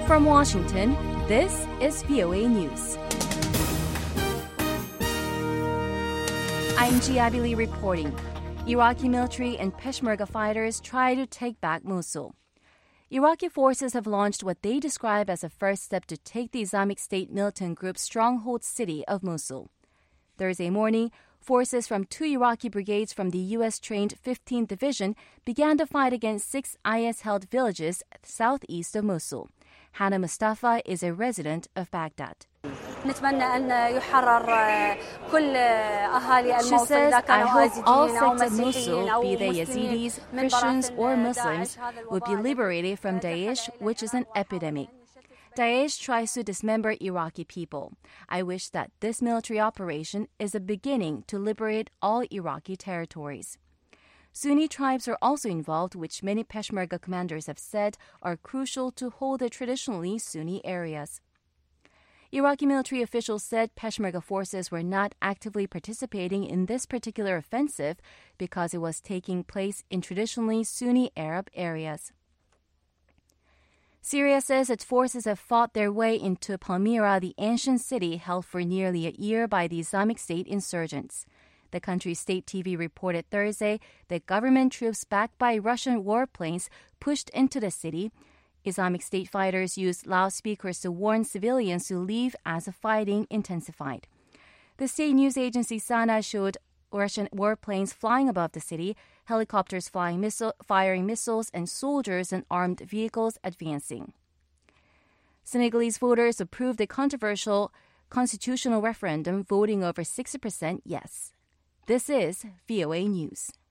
From Washington, this is VOA News. I'm Gia Lee reporting. Iraqi military and Peshmerga fighters try to take back Mosul. Iraqi forces have launched what they describe as a first step to take the Islamic State militant group's stronghold city of Mosul. Thursday morning, forces from 2 Iraqi brigades from the U.S.-trained 15th Division began to fight against 6 IS-held villages southeast of Mosul. Hannah Mustafa is a resident of Baghdad. She says, I hope all sects of Mosul, be they Yazidis, Christians or Muslims, would be liberated from Daesh, which is an epidemic. Daesh tries to dismember Iraqi people. I wish that this military operation is a beginning to liberate all Iraqi territories. Sunni tribes are also involved, which many Peshmerga commanders have said are crucial to hold the traditionally Sunni areas. Iraqi military officials said Peshmerga forces were not actively participating in this particular offensive because it was taking place in traditionally Sunni Arab areas. Syria says its forces have fought their way into Palmyra, the ancient city held for nearly a year by the Islamic State insurgents. The country's state TV reported Thursday that government troops backed by Russian warplanes pushed into the city. Islamic State fighters used loudspeakers to warn civilians to leave as the fighting intensified. The state news agency Sana showed Russian warplanes flying above the city, helicopters firing missiles, and soldiers in armed vehicles advancing. Senegalese voters approved a controversial constitutional referendum, voting over 60% yes. This is VOA News.